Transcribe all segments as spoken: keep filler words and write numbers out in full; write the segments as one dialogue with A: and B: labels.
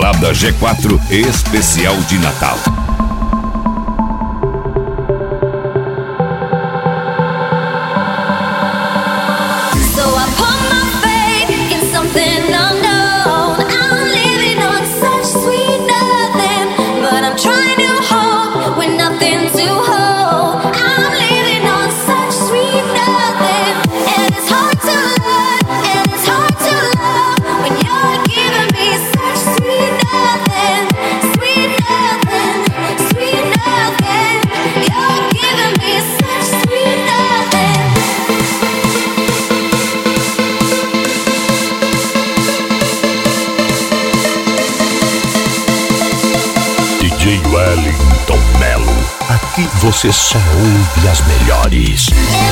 A: Balada G quatro especial de Natal.
B: Wellington Melo, aqui você só ouve as melhores.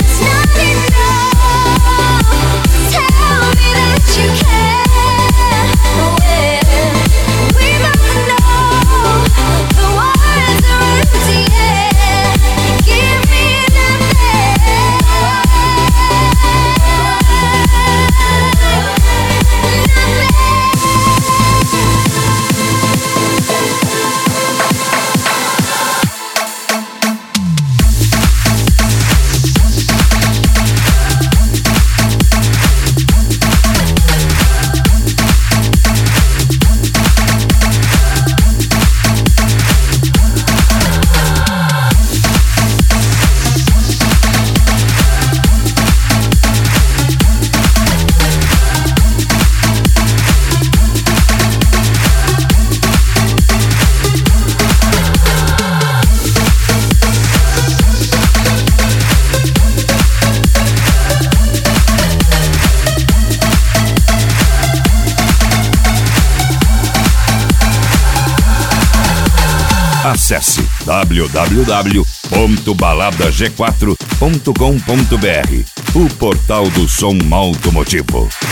A: Acesse w w w ponto balada g quatro ponto com ponto b r, o portal do som automotivo.